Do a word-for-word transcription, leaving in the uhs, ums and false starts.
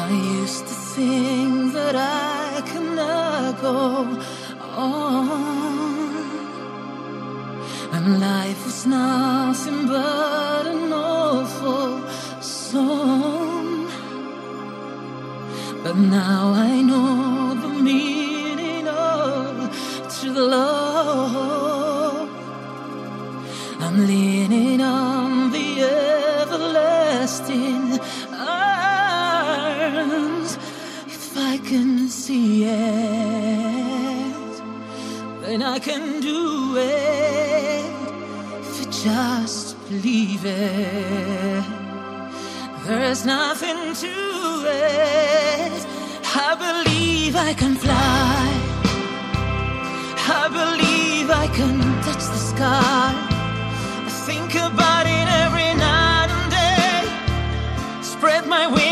I used to think that I could not go on, and life was nothing but an awful song. But now I know the meaning of true love. I'm leaning on the everlasting arms. If I can see it, then I can do it. If you just believe it, there's nothing to it. I believe I can fly. I believe I can touch the sky. I think about it every night and day. Spread my wings